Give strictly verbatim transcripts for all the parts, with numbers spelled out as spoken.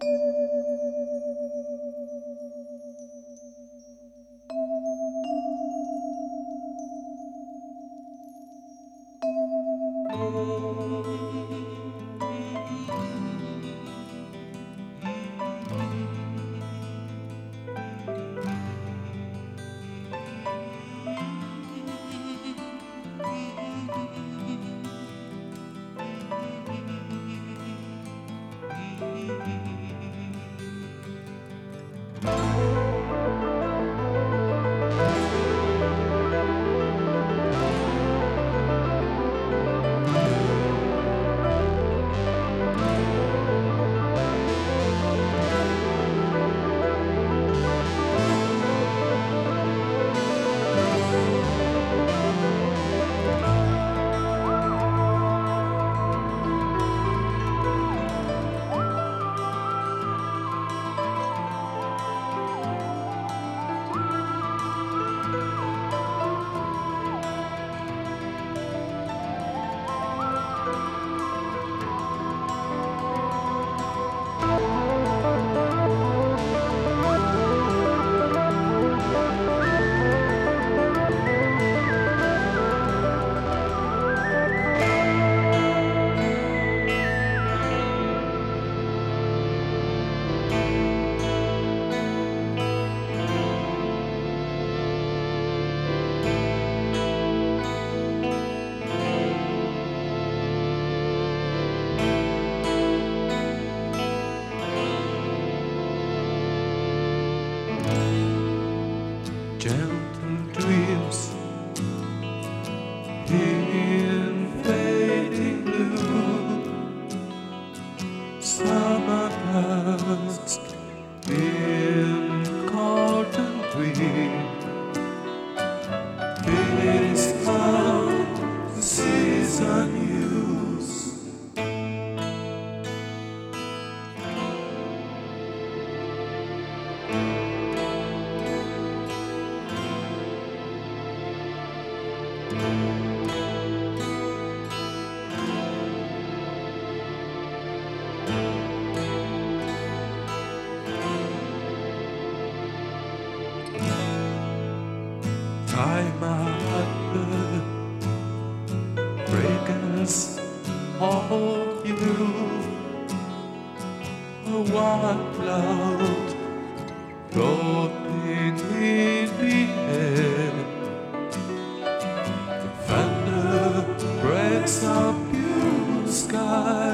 Gentle dreams in fading blue, summer dusk in cotton green. This how the season used. Time out breakers of you, a white cloud floating in the air. The thunder breaks up your sky.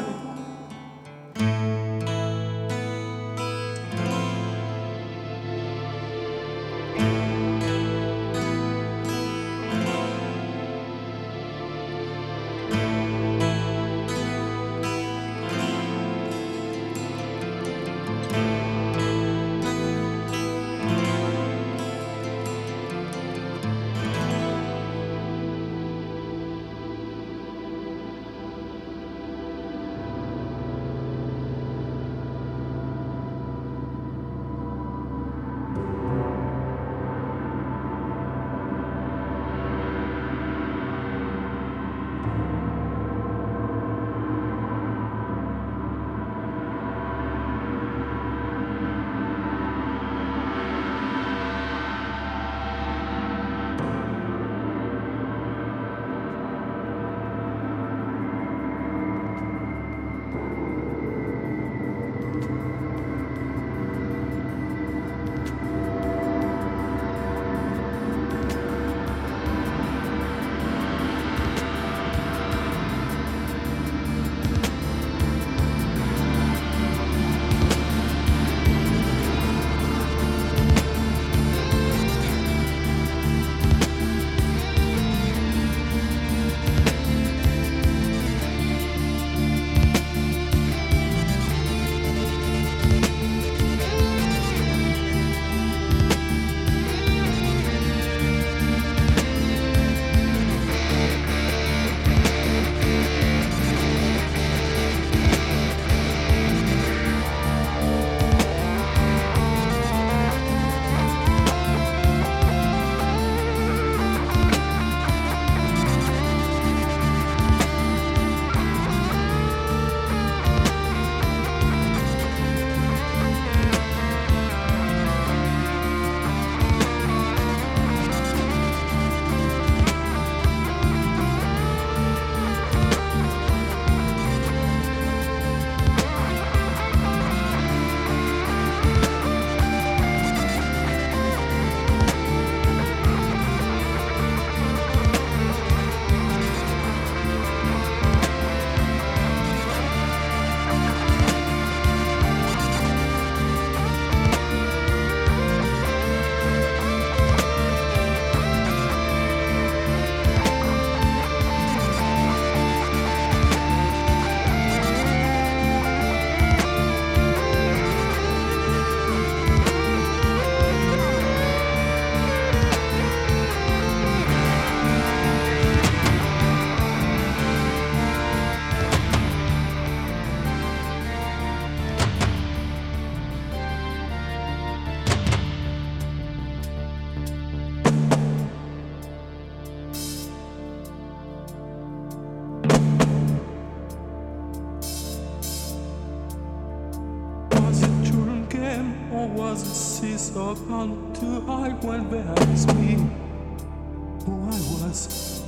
was a sea so gone to hide when they asked me who I was.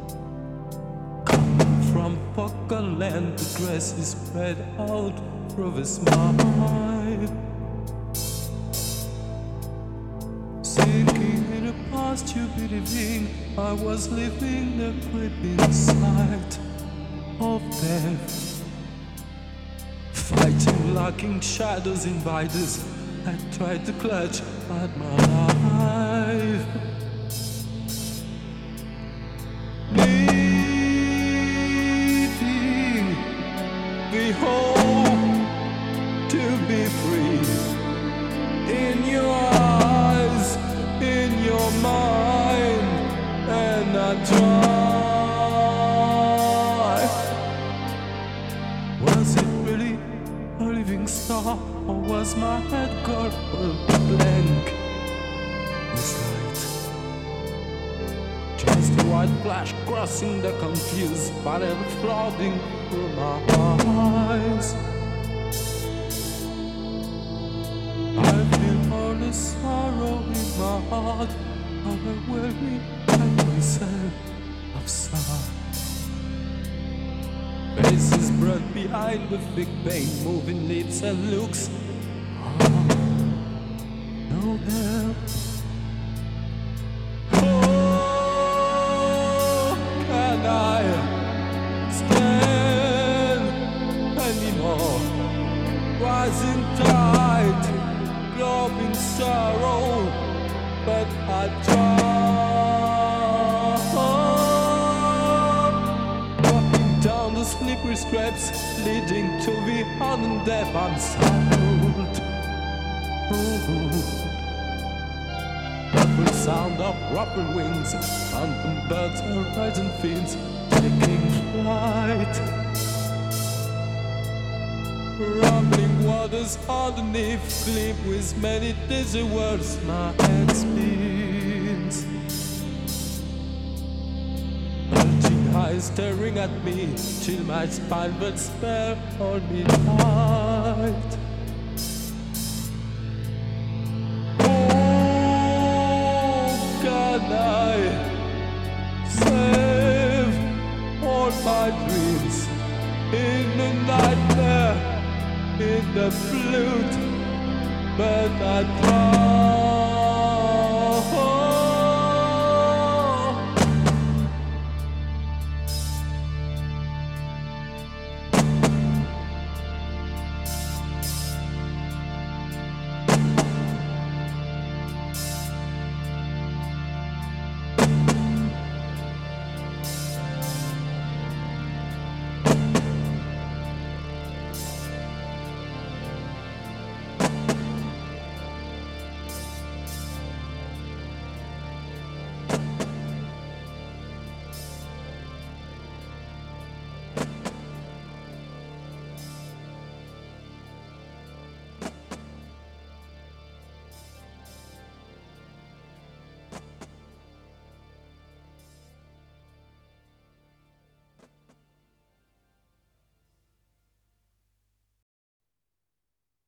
Coming from Poker land, the grass is spread out through the smile. Sinking in a past you believing I was living the creeping sight of death. Fighting, locking shadows, invaders, I tried to clutch at my life. Needing the hope to be free. In your eyes, in your mind, and I try. Was it really a living star, or was my head gone blank? This light, just a white flash crossing the confused panel, flooding through my eyes. I feel all the sorrow in my heart, how I weary at myself of sorrow. Faces brought behind the thick pain, moving lips and looks. Oh, no help. Oh, can I stand anymore? Rising tide, glowing sorrow, but I try. The slippery steps leading to the unknown depth unsound. Ruffled sound of ruffled wings, phantom birds, horizon fiends taking flight. Rumbling waters underneath, gleam with many dizzy words my head spins. Eyes staring at me till my spine but spare hold me tight. Oh, can I save all my dreams in the nightmare, in the flute? But I try.